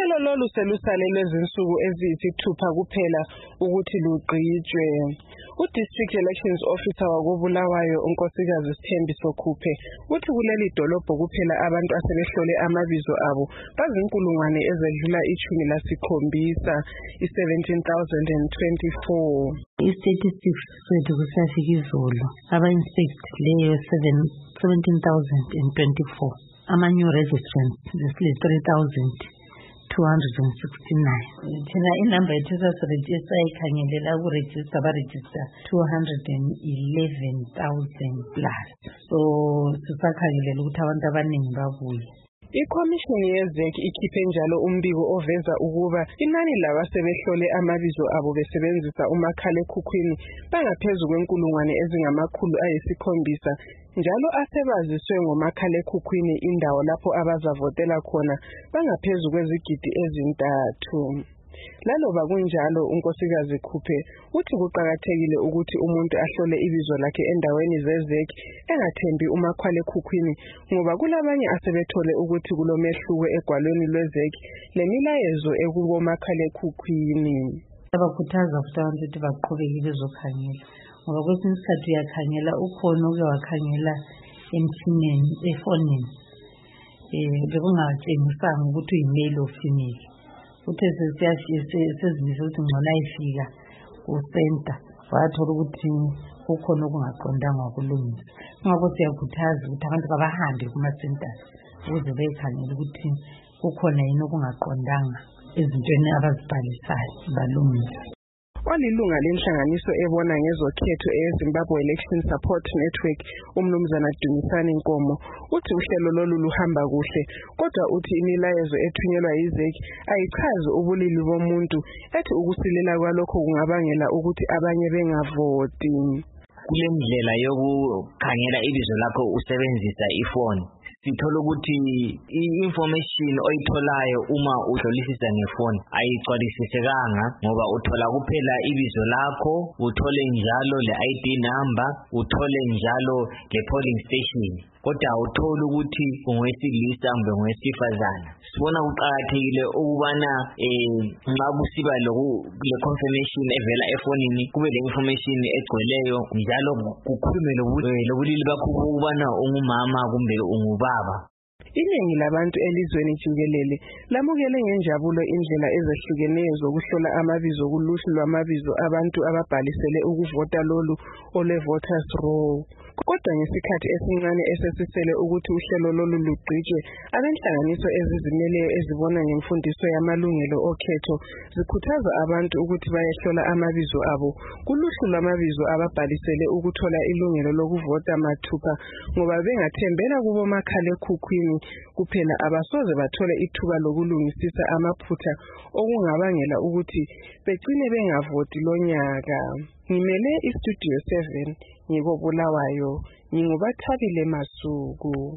Uhlelo lolu selusalelwe izinsuku eziyisithupha kuphela ukuthi lugqitshwe. U-District Elections Officer wakoBulawayo uNkosikazi Sithembiso Khuphe uthi kuleli dolobho kuphela abantu asebehlole amabizo abo bazinkulungwane ezedlula 17,000, i-17,024. I-statistics swethu kusafika izolo aba-inspect leyo 17,024. Ama-new registrants zesile-3,269. Thina inamba yethu sasirejista ikhangelela ukurejista barejista 211,000 plus. So sisakhangelela ukuthi abantu abaningi babuye. Ikhomishini yeZEC ikhiphe njalo umbiko oveza ukuba inani labasebehlole amabizo abo besebenzisa umakhalekhukhwini bangaphezulu kwenkulungwane ezingama-700, njalo asebaziswe ngomakhalekhukhwini indawo lapho abazavotela khona bangaphezulu kwezigidi ezintathu. Laloba kunjalo uNkosikazi Khuphe uthi kuqakathekile ukuthi umuntu ahlole ibizo lakhe endaweni zeZEC engathembi umakhalekhukhwini ngoba kulabanye asebethole ukuthi kulomehluko egwalweni lweZEC lemilayezo ekubomakhalekhukhwini. Abakhuthaza futhi abantu ukuthi baqhubeke bezokhangela ngoba kwesinye isikhathi uyakhangela ukhona uke wakhangela emtshineni efonini bekungatshengisanga ukuthi uyimale or female. Uthe sezibise ukuthi ngcono ayifika ku-center wathola ukuthi kukhona okungaqondanga kulungisa. Ngakho siyakhuthaza ukuthi abantu kabahambe kuma-centers ukuze beyikhangele ukuthi kukhona yini okungaqondanga ezintweni abazibhalisayo balungise. Olilunga lenhlanganiso ebona ngezokhetho eZimbabwe Election Support Network uMnumzana Dumisani Nkomo uthi uhlelo lolu luhamba kuhle kodwa uthi imilayezo ethunyelwa yiZEC ayichazi ubulili bomuntu ethi ukusilela kwalokho kungabangela ukuthi abanye bengavoti. Kulendlela yokukhangela ibizo lakho usebenzisa ifoni sithola ukuthi i-information oyitholayo uma uhlolisisa ngefoni ayigcwalisisekanga ngoba uthola kuphela ibizo lakho, uthole njalo le-ID number, uthole njalo le-polling station, kodwa uthola ukuthi ungowesilisa kumbe ungowesifazana. Sibona kuqakathekile ukubana nxa kusiba le-confirmation evela efonini kube le-information egcweleyo njalo kukhulume lobulili bakho ukubana ungumama kumbe ungubaba. Iningi labantu elizweni jikelele lamukele ngenjabulo indlela ezahlukeneyo zokuhlola amabizo kuluhlu lwamabizo abantu ababhalisele ukuvota lolu ole-voters roll. Kodwa ngesikhathi esincane esesisele ukuthi uhlelo lolu lugqitshwe, abenhlanganiso ezizimeleyo ezibona ngemfundiso yamalungelo okhetho zikhuthaza abantu ukuthi bayehlola amabizo abo kuluhlu lwamabizo ababhalisele ukuthola ilungelo lokuvota mathupha ngoba bengathembela kubomakhalekhukhwini kuphela abasoze bathole ithuba lokulungisisa amaphutha okungabangela ukuthi begcine bengavoti lonyaka. Ngimele iStudio 7 ngikoBulawayo, nginguBathabile Masuku.